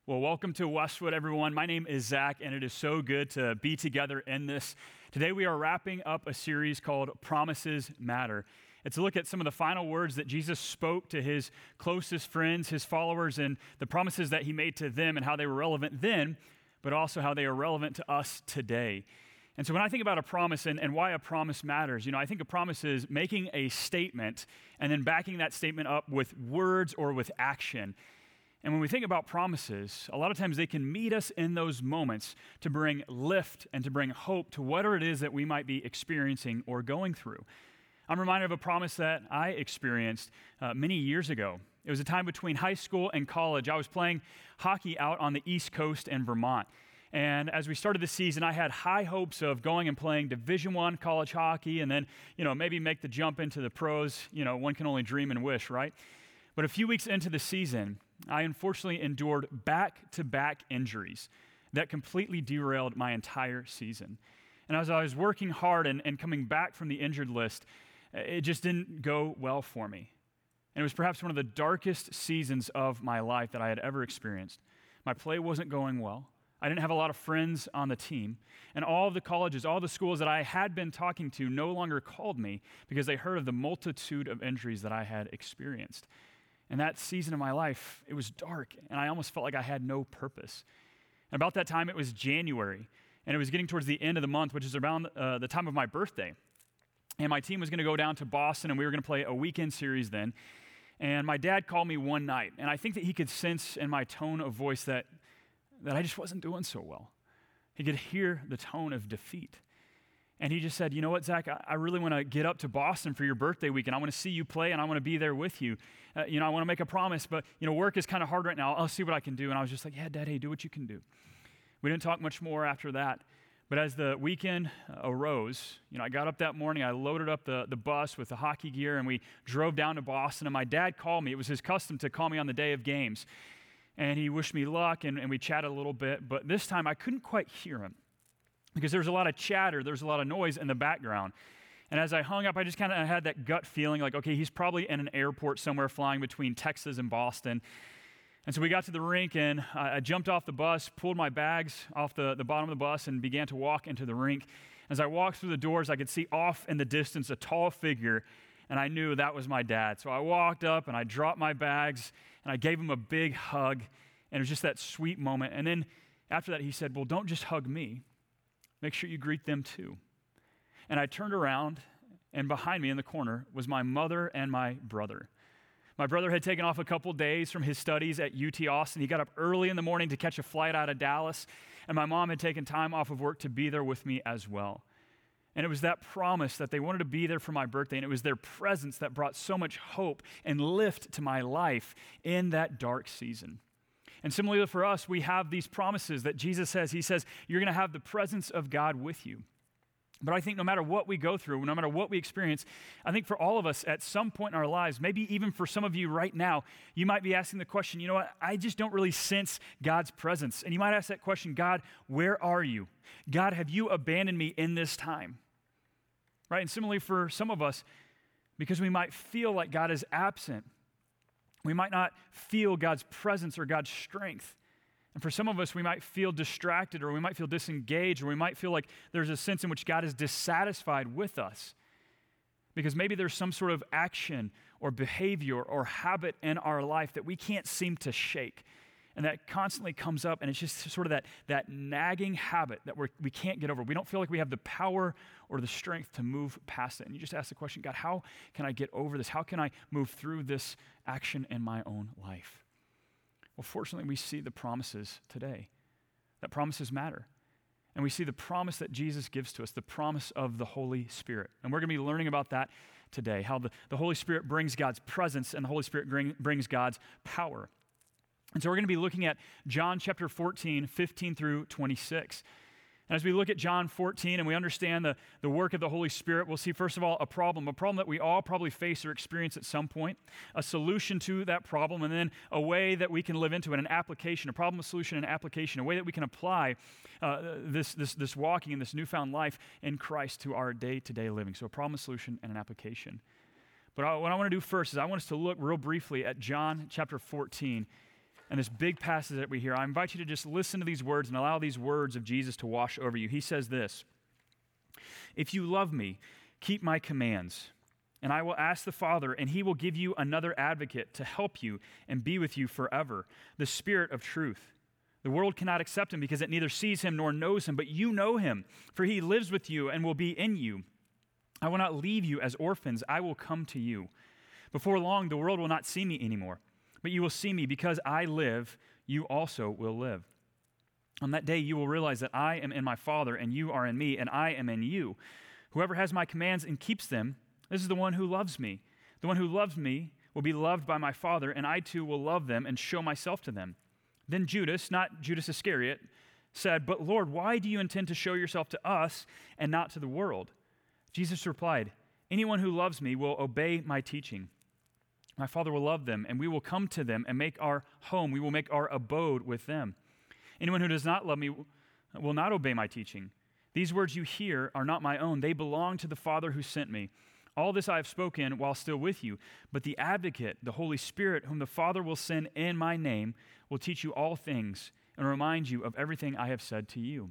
Well, welcome to Westwood, everyone. My name is Zach, and it is so good to be together in this. Today, we are wrapping up a series called Promises Matter. It's a look at some of the final words that Jesus spoke to his closest friends, his followers, and the promises that he made to them and how they were relevant then, but also how they are relevant to us today. And so when I think about a promise and why a promise matters, I think a promise is making a statement and then backing that statement up with words or with action. And when we think about promises, a lot of times they can meet us in those moments to bring lift and to bring hope to whatever it is that we might be experiencing or going through. I'm reminded of a promise that I experienced many years ago. It was a time between high school and college. I was playing hockey out on the East Coast in Vermont. And as we started the season, I had high hopes of going and playing Division I college hockey and then, maybe make the jump into the pros. One can only dream and wish, right? But a few weeks into the season, I unfortunately endured back-to-back injuries that completely derailed my entire season. And as I was working hard and coming back from the injured list, it just didn't go well for me. And it was perhaps one of the darkest seasons of my life that I had ever experienced. My play wasn't going well. I didn't have a lot of friends on the team. And all of the colleges, all the schools that I had been talking to no longer called me because they heard of the multitude of injuries that I had experienced. And that season of my life, it was dark, and I almost felt like I had no purpose. And about that time, it was January, and it was getting towards the end of the month, which is around the time of my birthday. And my team was going to go down to Boston, and we were going to play a weekend series then. And my dad called me one night, and I think that he could sense in my tone of voice that I just wasn't doing so well. He could hear the tone of defeat. And he just said, you know what, Zach, I really want to get up to Boston for your birthday weekend. I want to see you play, and I want to be there with you. I want to make a promise, but, work is kind of hard right now. I'll see what I can do. And I was just like, yeah, Dad, hey, do what you can do. We didn't talk much more after that. But as the weekend arose, I got up that morning, I loaded up the bus with the hockey gear, and we drove down to Boston. And my dad called me. It was his custom to call me on the day of games. And he wished me luck, and we chatted a little bit. But this time, I couldn't quite hear him, because there was a lot of chatter, there was a lot of noise in the background. And as I hung up, I just kind of had that gut feeling like, okay, he's probably in an airport somewhere flying between Texas and Boston. And so we got to the rink, and I jumped off the bus, pulled my bags off the bottom of the bus, and began to walk into the rink. As I walked through the doors, I could see off in the distance a tall figure, and I knew that was my dad. So I walked up, and I dropped my bags, and I gave him a big hug, and it was just that sweet moment. And then after that, he said, well, don't just hug me. Make sure you greet them too. And I turned around, and behind me in the corner was my mother and my brother. My brother had taken off a couple days from his studies at UT Austin. He got up early in the morning to catch a flight out of Dallas, and my mom had taken time off of work to be there with me as well. And it was that promise that they wanted to be there for my birthday, and it was their presence that brought so much hope and lift to my life in that dark season. And similarly for us, we have these promises that Jesus says. He says, you're going to have the presence of God with you. But I think no matter what we go through, no matter what we experience, I think for all of us at some point in our lives, maybe even for some of you right now, you might be asking the question, you know what, I just don't really sense God's presence. And you might ask that question, God, where are you? God, have you abandoned me in this time? Right? And similarly for some of us, because we might feel like God is absent, we might not feel God's presence or God's strength. And for some of us, we might feel distracted, or we might feel disengaged, or we might feel like there's a sense in which God is dissatisfied with us. Because maybe there's some sort of action or behavior or habit in our life that we can't seem to shake. And that constantly comes up, and it's just sort of that nagging habit that we can't get over. We don't feel like we have the power or the strength to move past it. And you just ask the question, God, how can I get over this? How can I move through this action in my own life? Well, fortunately, we see the promises today. That promises matter. And we see the promise that Jesus gives to us, the promise of the Holy Spirit. And we're going to be learning about that today, how the Holy Spirit brings God's presence and the Holy Spirit brings God's power. And so we're going to be looking at John chapter 14, 15 through 26. And as we look at John 14 and we understand the work of the Holy Spirit, we'll see, first of all, a problem that we all probably face or experience at some point, a solution to that problem, and then a way that we can live into it, an application, a problem, a solution, an application, a way that we can apply this walking in this newfound life in Christ to our day-to-day living. So a problem, a solution, and an application. But what I want to do first is I want us to look real briefly at John chapter 14. and this big passage that we hear, I invite you to just listen to these words and allow these words of Jesus to wash over you. He says this, "If you love me, keep my commands, and I will ask the Father, and he will give you another advocate to help you and be with you forever, the Spirit of truth. The world cannot accept him because it neither sees him nor knows him, but you know him, for he lives with you and will be in you. I will not leave you as orphans. I will come to you. Before long, the world will not see me anymore, but you will see me. Because I live, you also will live. On that day, you will realize that I am in my Father, and you are in me, and I am in you. Whoever has my commands and keeps them, this is the one who loves me. The one who loves me will be loved by my Father, and I too will love them and show myself to them." Then Judas, not Judas Iscariot, said, "But Lord, why do you intend to show yourself to us and not to the world?" Jesus replied, "Anyone who loves me will obey my teaching. My Father will love them, and we will come to them and make our home. We will make our abode with them. Anyone who does not love me will not obey my teaching. These words you hear are not my own. They belong to the Father who sent me. All this I have spoken while still with you. But the Advocate, the Holy Spirit, whom the Father will send in my name, will teach you all things and remind you of everything I have said to you."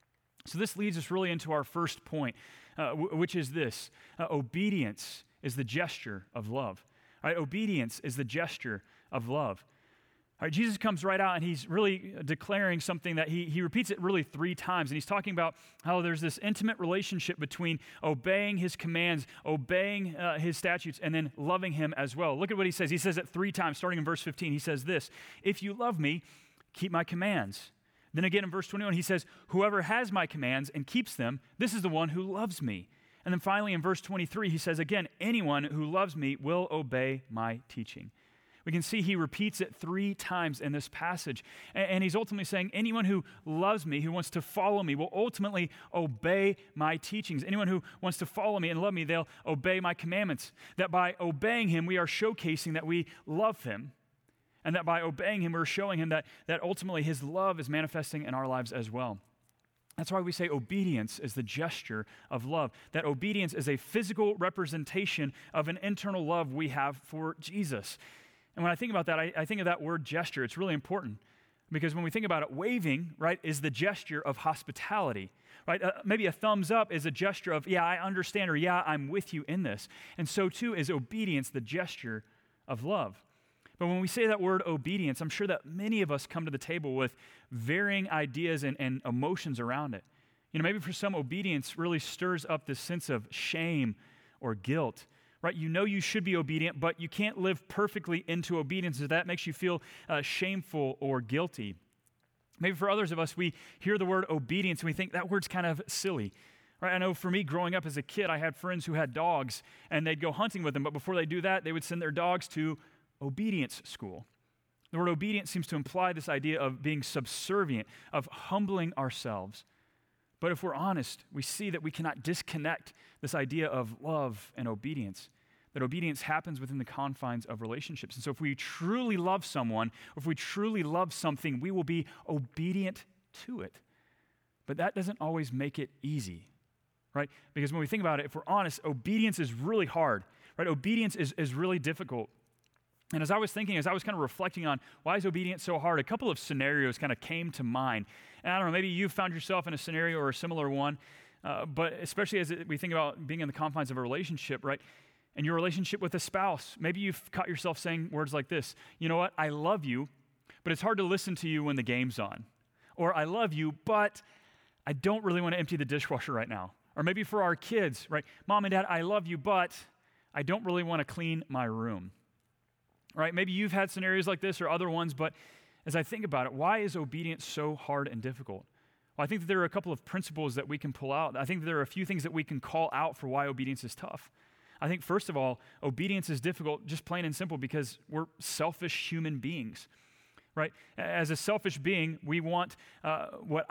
So this leads us really into our first point, which is this. Obedience is the gesture of love. All right, obedience is the gesture of love. All right, Jesus comes right out and he's really declaring something that he repeats it really 3 times. And he's talking about how there's this intimate relationship between obeying his commands, obeying his statutes, and then loving him as well. Look at what he says. He says it 3 times, starting in verse 15. He says this, "If you love me, keep my commands." Then again in verse 21, he says, "Whoever has my commands and keeps them, this is the one who loves me." And then finally in verse 23, he says again, "Anyone who loves me will obey my teaching." We can see he repeats it 3 times in this passage. And he's ultimately saying, anyone who loves me, who wants to follow me, will ultimately obey my teachings. Anyone who wants to follow me and love me, they'll obey my commandments. That by obeying him, we are showcasing that we love him. And that by obeying him, we're showing him that ultimately his love is manifesting in our lives as well. That's why we say obedience is the gesture of love. That obedience is a physical representation of an internal love we have for Jesus. And when I think about that, I think of that word gesture. It's really important because when we think about it, waving, right, is the gesture of hospitality, right? Maybe a thumbs up is a gesture of, yeah, I understand, or yeah, I'm with you in this. And so too is obedience the gesture of love. But when we say that word obedience, I'm sure that many of us come to the table with varying ideas and emotions around it. You know, maybe for some, obedience really stirs up this sense of shame or guilt. Right, you know you should be obedient, but you can't live perfectly into obedience, so that makes you feel shameful or guilty. Maybe for others of us, we hear the word obedience and we think that word's kind of silly. Right, I know for me, growing up as a kid, I had friends who had dogs, and they'd go hunting with them, but before they do that, they would send their dogs to obedience school. The word obedience seems to imply this idea of being subservient, of humbling ourselves. But if we're honest, we see that we cannot disconnect this idea of love and obedience, that obedience happens within the confines of relationships. And so if we truly love someone, or if we truly love something, we will be obedient to it. But that doesn't always make it easy, right? Because when we think about it, if we're honest, obedience is really hard, right? Obedience is really difficult. And as I was thinking, as I was kind of reflecting on why is obedience so hard, a couple of scenarios kind of came to mind. And I don't know, maybe you found yourself in a scenario or a similar one, but especially as we think about being in the confines of a relationship, right? And your relationship with a spouse, maybe you've caught yourself saying words like this, you know what, I love you, but it's hard to listen to you when the game's on. Or I love you, but I don't really want to empty the dishwasher right now. Or maybe for our kids, right? Mom and Dad, I love you, but I don't really want to clean my room. Right? Maybe you've had scenarios like this or other ones, but as I think about it, why is obedience so hard and difficult? Well, I think that there are a couple of principles that we can pull out. I think that there are a few things that we can call out for why obedience is tough. I think, first of all, obedience is difficult just plain and simple because we're selfish human beings, right? As a selfish being, we want what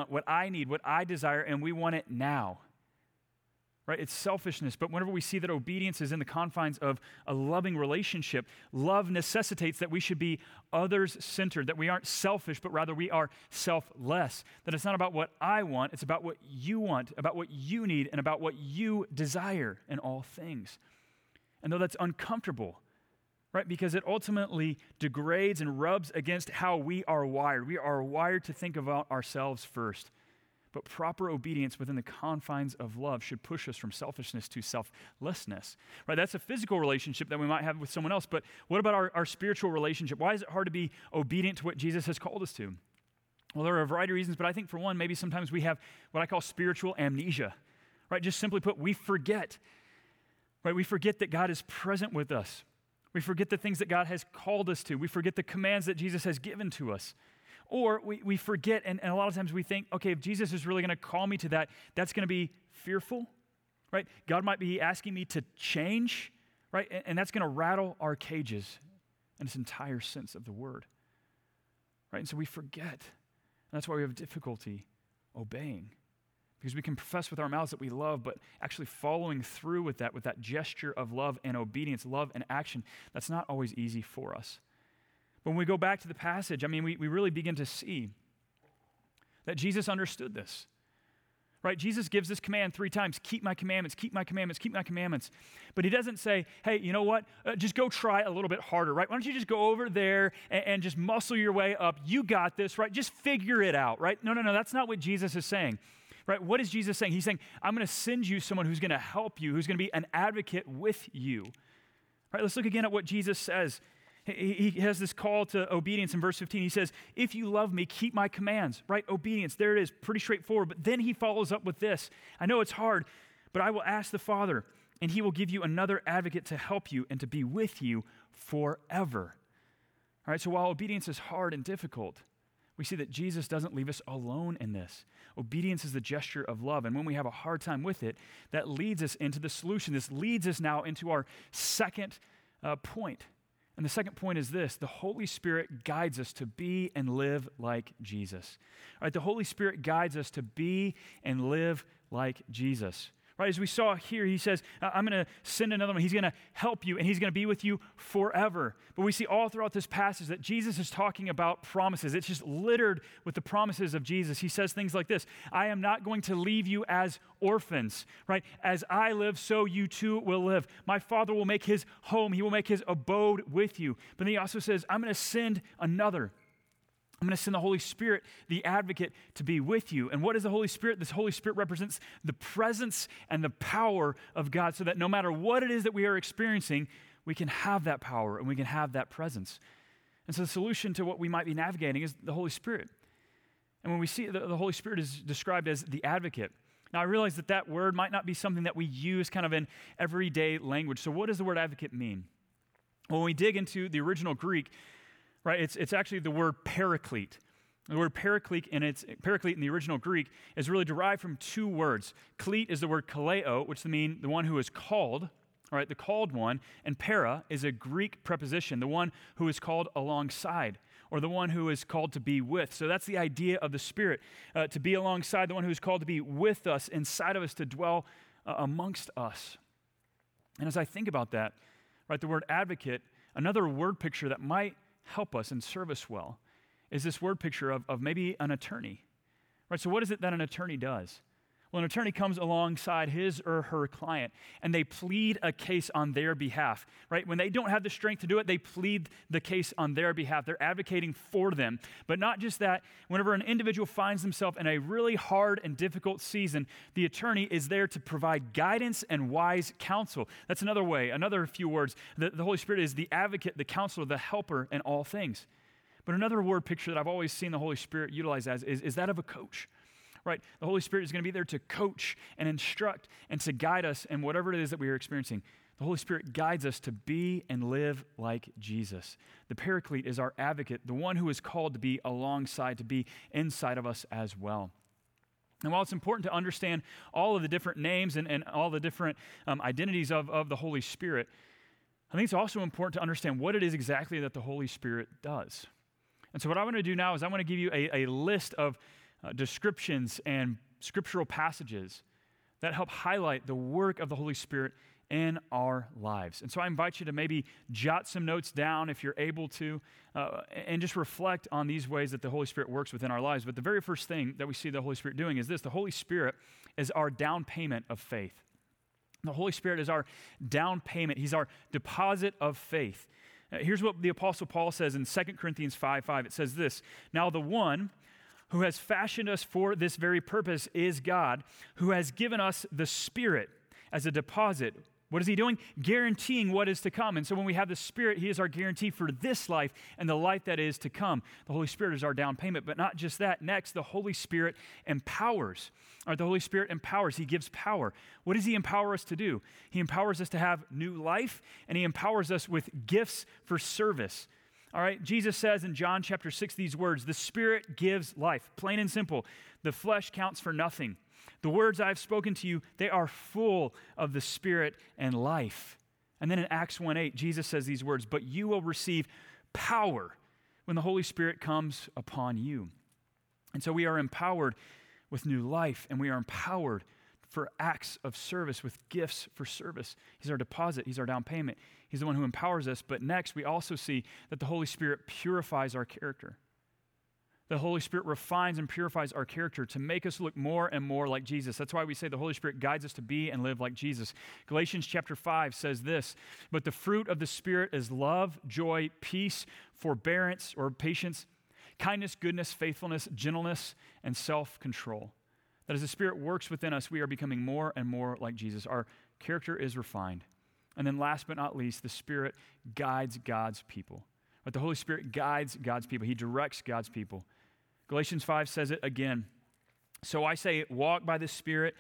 I need, what I desire, and we want it now. Right? It's selfishness, but whenever we see that obedience is in the confines of a loving relationship, love necessitates that we should be others-centered, that we aren't selfish, but rather we are selfless, that it's not about what I want, it's about what you want, about what you need, and about what you desire in all things. And though that's uncomfortable, right? Because it ultimately degrades and rubs against how we are wired. We are wired to think about ourselves first. But proper obedience within the confines of love should push us from selfishness to selflessness, right? That's a physical relationship that we might have with someone else, but what about our spiritual relationship? Why is it hard to be obedient to what Jesus has called us to? Well, there are a variety of reasons, but I think for one, maybe sometimes we have what I call spiritual amnesia, right? Just simply put, we forget, right? We forget that God is present with us. We forget the things that God has called us to. We forget the commands that Jesus has given to us. Or we forget, and a lot of times we think, okay, if Jesus is really going to call me to that, that's going to be fearful, right? God might be asking me to change, right? And that's going to rattle our cages in its entire sense of the word, right? And so we forget. And that's why we have difficulty obeying. Because we can profess with our mouths that we love, but actually following through with that gesture of love and obedience, love and action, that's not always easy for us. When we go back to the passage, I mean, we really begin to see that Jesus understood this, right? Jesus gives this command 3 times, keep my commandments, keep my commandments, keep my commandments. But he doesn't say, hey, you know what? Just go try a little bit harder, right? Why don't you just go over there and just muscle your way up? You got this, right? Just figure it out, right? No, that's not what Jesus is saying, right? What is Jesus saying? He's saying, I'm going to send you someone who's going to help you, who's going to be an advocate with you, right? Let's look again at what Jesus says. He has this call to obedience in verse 15. He says, if you love me, keep my commands, right? Obedience, there it is, pretty straightforward. But then he follows up with this. I know it's hard, but I will ask the Father, and he will give you another advocate to help you and to be with you forever. All right, so while obedience is hard and difficult, we see that Jesus doesn't leave us alone in this. Obedience is the gesture of love, and when we have a hard time with it, that leads us into the solution. This leads us now into our second point. And the second point is this: the Holy Spirit guides us to be and live like Jesus. All right, the Holy Spirit guides us to be and live like Jesus. Right, as we saw here, he says, I'm going to send another one. He's going to help you, and he's going to be with you forever. But we see all throughout this passage that Jesus is talking about promises. It's just littered with the promises of Jesus. He says things like this: I am not going to leave you as orphans, right? As I live, so you too will live. My Father will make his home. He will make his abode with you. But then he also says, I'm going to send another. I'm going to send the Holy Spirit, the advocate, to be with you. And what is the Holy Spirit? This Holy Spirit represents the presence and the power of God, so that no matter what it is that we are experiencing, we can have that power and we can have that presence. And so the solution to what we might be navigating is the Holy Spirit. And when we see the Holy Spirit is described as the advocate, now I realize that word might not be something that we use kind of in everyday language. So what does the word advocate mean? Well, when we dig into the original Greek, right, it's actually the word paraclete. The word paraclete in the original Greek is really derived from 2 words. Cleat is the word kaleo, which means the one who is called, right, the called one, and para is a Greek preposition, the one who is called alongside, or the one who is called to be with. So that's the idea of the Spirit, to be alongside, the one who is called to be with us, inside of us, to dwell amongst us. And as I think about that, right, the word advocate, another word picture that might help us and serve us well is this word picture of maybe an attorney, right? So what is it that an attorney does? Well, an attorney comes alongside his or her client, and they plead a case on their behalf, right? When they don't have the strength to do it, they plead the case on their behalf. They're advocating for them. But not just that, whenever an individual finds themselves in a really hard and difficult season, the attorney is there to provide guidance and wise counsel. That's another way, another few words. The Holy Spirit is the advocate, the counselor, the helper in all things. But another word picture that I've always seen the Holy Spirit utilized as is that of a coach. Right? The Holy Spirit is going to be there to coach and instruct and to guide us in whatever it is that we are experiencing. The Holy Spirit guides us to be and live like Jesus. The Paraclete is our advocate, the one who is called to be alongside, to be inside of us as well. And while it's important to understand all of the different names and all the different identities of the Holy Spirit, I think it's also important to understand what it is exactly that the Holy Spirit does. And so what I want to do now is I want to give you a list of descriptions and scriptural passages that help highlight the work of the Holy Spirit in our lives. And so I invite you to maybe jot some notes down if you're able to, and just reflect on these ways that the Holy Spirit works within our lives. But the very first thing that we see the Holy Spirit doing is this: the Holy Spirit is our down payment of faith. The Holy Spirit is our down payment. He's our deposit of faith. Here's what the Apostle Paul says in 2 Corinthians 5:5. It says this, "Now the one who has fashioned us for this very purpose is God, who has given us the Spirit as a deposit." What is he doing? Guaranteeing what is to come. And so when we have the Spirit, he is our guarantee for this life and the life that is to come. The Holy Spirit is our down payment. But not just that. Next, the Holy Spirit empowers. Or the Holy Spirit empowers. He gives power. What does he empower us to do? He empowers us to have new life, and he empowers us with gifts for service. All right, Jesus says in John chapter 6 these words, "The Spirit gives life." Plain and simple. The flesh counts for nothing. The words I've spoken to you, they are full of the Spirit and life. And then in Acts 1:8, Jesus says these words, "But you will receive power when the Holy Spirit comes upon you." And so we are empowered with new life, and we are empowered for acts of service with gifts for service. He's our deposit. He's our down payment. He's the one who empowers us. But next, we also see that the Holy Spirit purifies our character. The Holy Spirit refines and purifies our character to make us look more and more like Jesus. That's why we say the Holy Spirit guides us to be and live like Jesus. Galatians chapter 5 says this, "But the fruit of the Spirit is love, joy, peace, forbearance or patience, kindness, goodness, faithfulness, gentleness, and self-control." That as the Spirit works within us, we are becoming more and more like Jesus. Our character is refined. And then last but not least, the Spirit guides God's people. But the Holy Spirit guides God's people. He directs God's people. Galatians 5 says it again. "So I say, walk by the Spirit,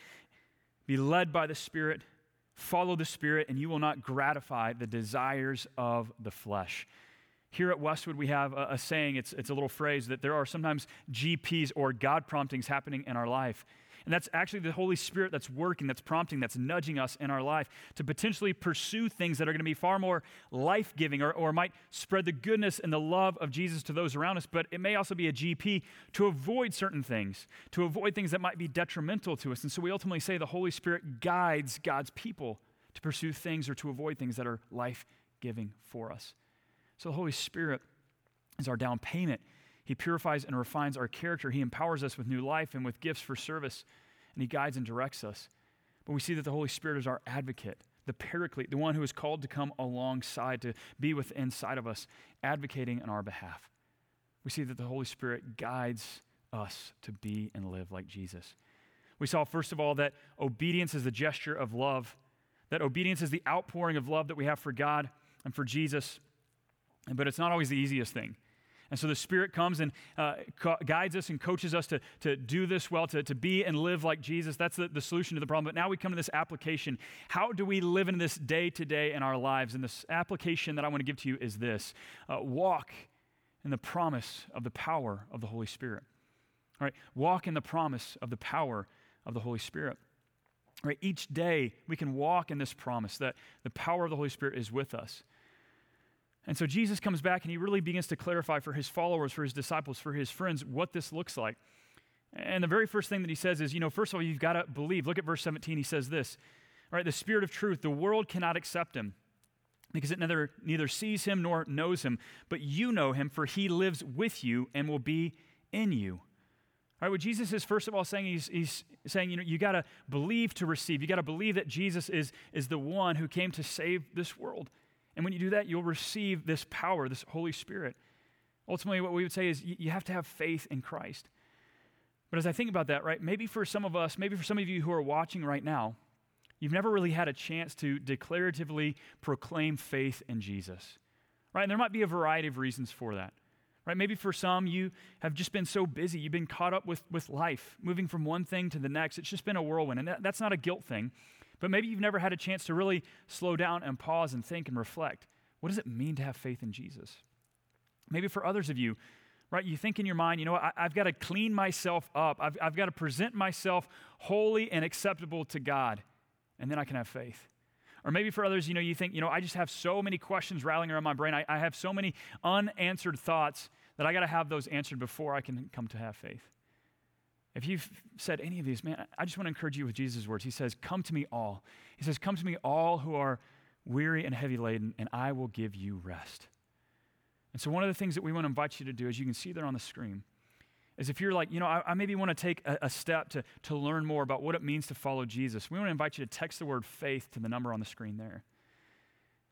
be led by the Spirit, follow the Spirit, and you will not gratify the desires of the flesh." Here at Westwood, we have a saying, it's a little phrase, that there are sometimes GPs or God promptings happening in our life. And that's actually the Holy Spirit that's working, that's prompting, that's nudging us in our life to potentially pursue things that are going to be far more life-giving or might spread the goodness and the love of Jesus to those around us. But it may also be a GP to avoid certain things, to avoid things that might be detrimental to us. And so we ultimately say the Holy Spirit guides God's people to pursue things or to avoid things that are life-giving for us. So the Holy Spirit is our down payment. He purifies and refines our character. He empowers us with new life and with gifts for service, and he guides and directs us. But we see that the Holy Spirit is our advocate, the paraclete, the one who is called to come alongside, to be within inside of us, advocating on our behalf. We see that the Holy Spirit guides us to be and live like Jesus. We saw, first of all, that obedience is the gesture of love, that obedience is the outpouring of love that we have for God and for Jesus, but it's not always the easiest thing. And so the Spirit comes and guides us and coaches us to do this well, to be and live like Jesus. That's the solution to the problem. But now we come to this application. How do we live in this day to day in our lives? And this application that I want to give to you is this. Walk in the promise of the power of the Holy Spirit. All right, walk in the promise of the power of the Holy Spirit. All right, each day we can walk in this promise that the power of the Holy Spirit is with us. And so Jesus comes back and he really begins to clarify for his followers, for his disciples, for his friends, what this looks like. And the very first thing that he says is, first of all, you've got to believe. Look at verse 17. He says this, all right, the Spirit of truth, the world cannot accept him because it neither sees him nor knows him, but you know him, for he lives with you and will be in you. All right, what Jesus is first of all saying, he's saying, you got to believe to receive. You got to believe that Jesus is the one who came to save this world. And when you do that, you'll receive this power, this Holy Spirit. Ultimately, what we would say is you have to have faith in Christ. But as I think about that, right, maybe for some of us, maybe for some of you who are watching right now, you've never really had a chance to declaratively proclaim faith in Jesus, right? And there might be a variety of reasons for that, right? Maybe for some, you have just been so busy. You've been caught up with life, moving from one thing to the next. It's just been a whirlwind, and that's not a guilt thing. But maybe you've never had a chance to really slow down and pause and think and reflect. What does it mean to have faith in Jesus? Maybe for others of you, right, you think in your mind, I've got to clean myself up. I've got to present myself holy and acceptable to God, and then I can have faith. Or maybe for others, you think, I just have so many questions rattling around my brain. I have so many unanswered thoughts that I got to have those answered before I can come to have faith. If you've said any of these, man, I just want to encourage you with Jesus' words. He says, come to me all. He says, come to me all who are weary and heavy laden, and I will give you rest. And so one of the things that we want to invite you to do, as you can see there on the screen, is if you're like, I maybe want to take a step to learn more about what it means to follow Jesus, we want to invite you to text the word faith to the number on the screen there.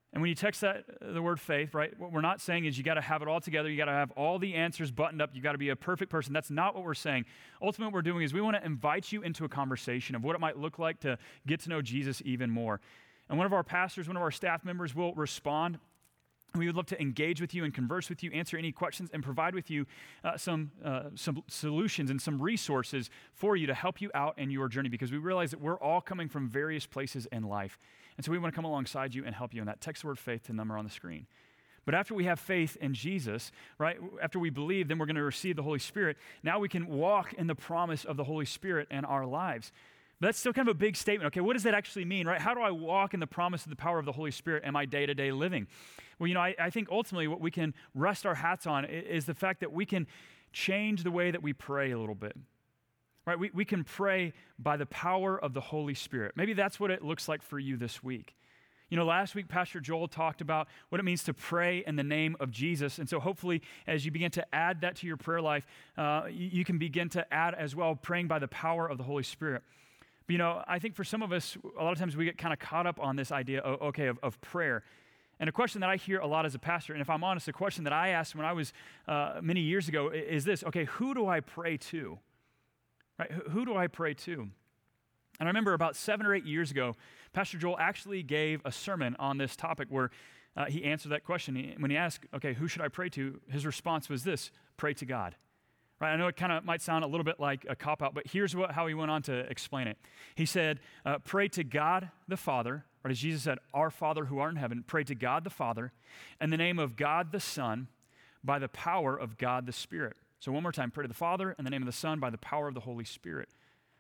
And when you text that, the word faith, right, what we're not saying is you got to have it all together. You got to have all the answers buttoned up. You got to be a perfect person. That's not what we're saying. Ultimately, what we're doing is we want to invite you into a conversation of what it might look like to get to know Jesus even more. And one of our pastors, one of our staff members will respond. We would love to engage with you and converse with you, answer any questions, and provide with you some solutions and some resources for you to help you out in your journey, because we realize that we're all coming from various places in life. And so we want to come alongside you and help you in that. Text the word faith to the number on the screen. But after we have faith in Jesus, right, after we believe, then we're going to receive the Holy Spirit. Now we can walk in the promise of the Holy Spirit in our lives. But that's still kind of a big statement. Okay, what does that actually mean, right? How do I walk in the promise of the power of the Holy Spirit in my day-to-day living? Well, I think ultimately what we can rest our hats on is the fact that we can change the way that we pray a little bit. Right? We can pray by the power of the Holy Spirit. Maybe that's what it looks like for you this week. Last week, Pastor Joel talked about what it means to pray in the name of Jesus. And so hopefully, as you begin to add that to your prayer life, you can begin to add as well praying by the power of the Holy Spirit. But, I think for some of us, a lot of times we get kind of caught up on this idea, of prayer. And a question that I hear a lot as a pastor, and if I'm honest, a question that I asked when I was many years ago is this: okay, who do I pray to? Right? Who do I pray to? And I remember about 7 or 8 years ago, Pastor Joel actually gave a sermon on this topic where he answered that question. When he asked, okay, who should I pray to? His response was this: pray to God. Right? I know it kind of might sound a little bit like a cop-out, but here's how he went on to explain it. He said, pray to God the Father, or as Jesus said, our Father who art in heaven, pray to God the Father, in the name of God the Son, by the power of God the Spirit. So one more time, pray to the Father, in the name of the Son, by the power of the Holy Spirit.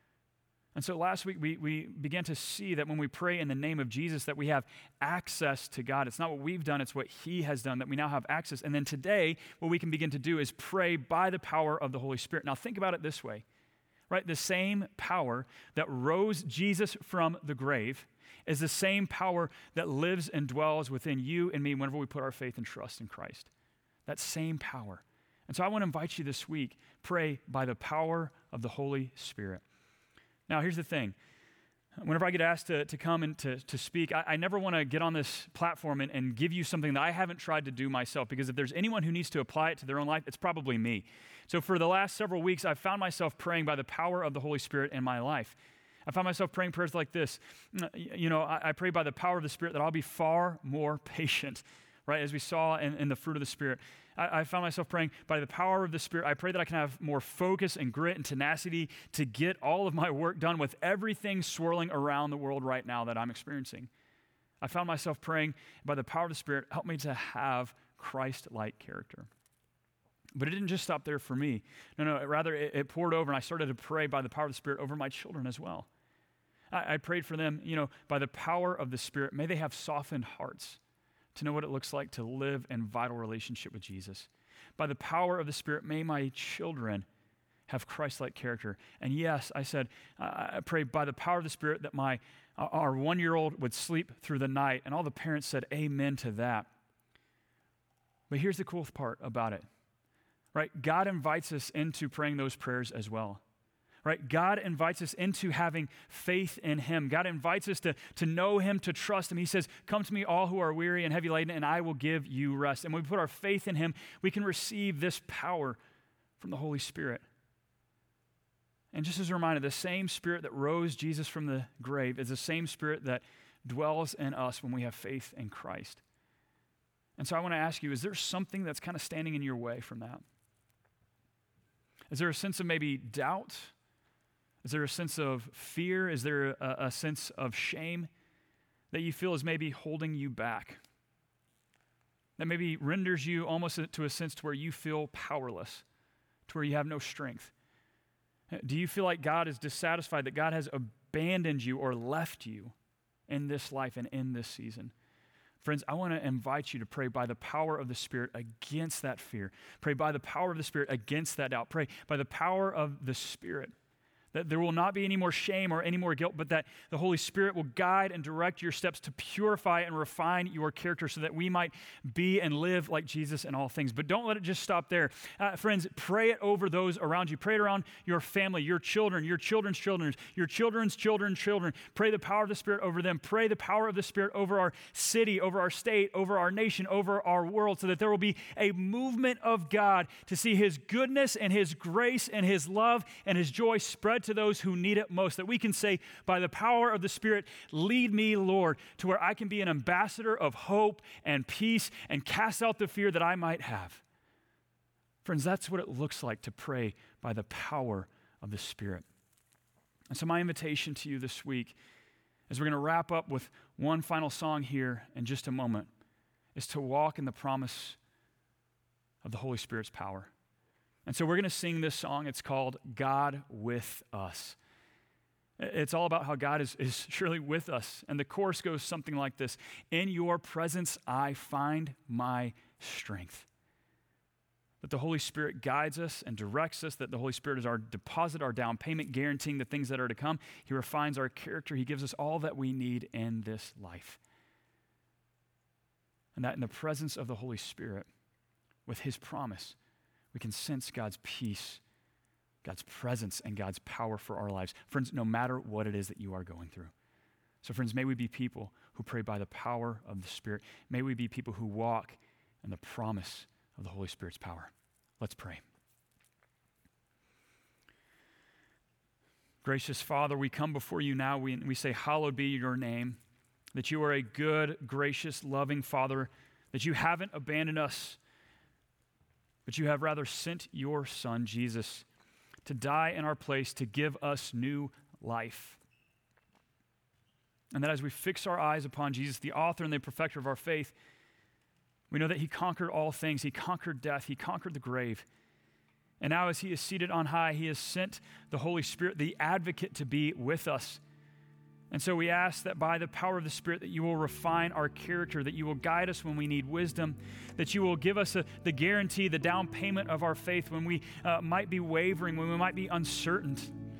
And so last week, we began to see that when we pray in the name of Jesus, that we have access to God. It's not what we've done, it's what He has done, that we now have access. And then today, what we can begin to do is pray by the power of the Holy Spirit. Now think about it this way, right? The same power that rose Jesus from the grave is the same power that lives and dwells within you and me whenever we put our faith and trust in Christ. That same power. And so I want to invite you this week, pray by the power of the Holy Spirit. Now, here's the thing. Whenever I get asked to come and to speak, I never want to get on this platform and give you something that I haven't tried to do myself, because if there's anyone who needs to apply it to their own life, it's probably me. So for the last several weeks, I've found myself praying by the power of the Holy Spirit in my life. I found myself praying prayers like this. I pray by the power of the Spirit that I'll be far more patient, right, as we saw in the fruit of the Spirit. I found myself praying by the power of the Spirit. I pray that I can have more focus and grit and tenacity to get all of my work done with everything swirling around the world right now that I'm experiencing. I found myself praying by the power of the Spirit, help me to have Christ-like character. But it didn't just stop there for me. No, rather it poured over, and I started to pray by the power of the Spirit over my children as well. I prayed for them, by the power of the Spirit, may they have softened hearts to know what it looks like to live in vital relationship with Jesus. By the power of the Spirit, may my children have Christ-like character. And yes, I said, I pray by the power of the Spirit that our 1-year-old would sleep through the night. And all the parents said amen to that. But here's the cool part about it, right? God invites us into praying those prayers as well. Right? God invites us into having faith in Him. God invites us to know Him, to trust Him. He says, come to me all who are weary and heavy laden, and I will give you rest. And when we put our faith in Him, we can receive this power from the Holy Spirit. And just as a reminder, the same Spirit that rose Jesus from the grave is the same Spirit that dwells in us when we have faith in Christ. And so I want to ask you, is there something that's kind of standing in your way from that? Is there a sense of maybe doubt? Is there a sense of fear? Is there a sense of shame that you feel is maybe holding you back? That maybe renders you almost to a sense to where you feel powerless, to where you have no strength? Do you feel like God is dissatisfied, that God has abandoned you or left you in this life and in this season? Friends, I want to invite you to pray by the power of the Spirit against that fear. Pray by the power of the Spirit against that doubt. Pray by the power of the Spirit that there will not be any more shame or any more guilt, but that the Holy Spirit will guide and direct your steps to purify and refine your character so that we might be and live like Jesus in all things. But don't let it just stop there. Friends, pray it over those around you. Pray it around your family, your children, your children's children, your children's children. Pray the power of the Spirit over them. Pray the power of the Spirit over our city, over our state, over our nation, over our world, so that there will be a movement of God to see His goodness and His grace and His love and His joy spread to those who need it most, that we can say, by the power of the Spirit, lead me, Lord, to where I can be an ambassador of hope and peace and cast out the fear that I might have. Friends, that's what it looks like to pray by the power of the Spirit. And so my invitation to you this week, as we're going to wrap up with one final song here in just a moment, is to walk in the promise of the Holy Spirit's power. And so we're going to sing this song. It's called God with Us. It's all about how God is surely with us. And the chorus goes something like this: in your presence I find my strength. That the Holy Spirit guides us and directs us, that the Holy Spirit is our deposit, our down payment, guaranteeing the things that are to come. He refines our character. He gives us all that we need in this life. And that in the presence of the Holy Spirit, with His promise, we can sense God's peace, God's presence, and God's power for our lives. Friends, no matter what it is that you are going through. So friends, may we be people who pray by the power of the Spirit. May we be people who walk in the promise of the Holy Spirit's power. Let's pray. Gracious Father, we come before you now. We say, hallowed be your name, that you are a good, gracious, loving Father, that you haven't abandoned us, but you have rather sent your Son, Jesus, to die in our place, to give us new life. And that as we fix our eyes upon Jesus, the author and the perfecter of our faith, we know that He conquered all things. He conquered death. He conquered the grave. And now as He is seated on high, He has sent the Holy Spirit, the advocate, to be with us. And so we ask that by the power of the Spirit that you will refine our character, that you will guide us when we need wisdom, that you will give us the guarantee, the down payment of our faith when we might be wavering, when we might be uncertain.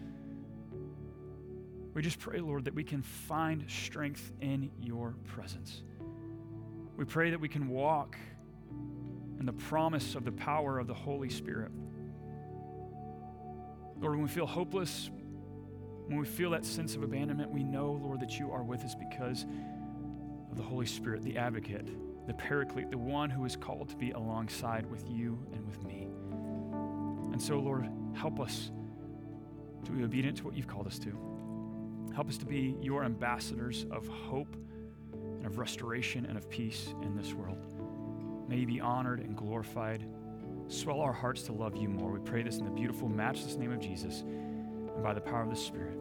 We just pray, Lord, that we can find strength in your presence. We pray that we can walk in the promise of the power of the Holy Spirit. Lord, when we feel hopeless, when we feel that sense of abandonment, we know, Lord, that you are with us because of the Holy Spirit, the advocate, the paraclete, the one who is called to be alongside with you and with me. And so, Lord, help us to be obedient to what you've called us to. Help us to be your ambassadors of hope and of restoration and of peace in this world. May you be honored and glorified. Swell our hearts to love you more. We pray this in the beautiful, matchless name of Jesus and by the power of the Spirit.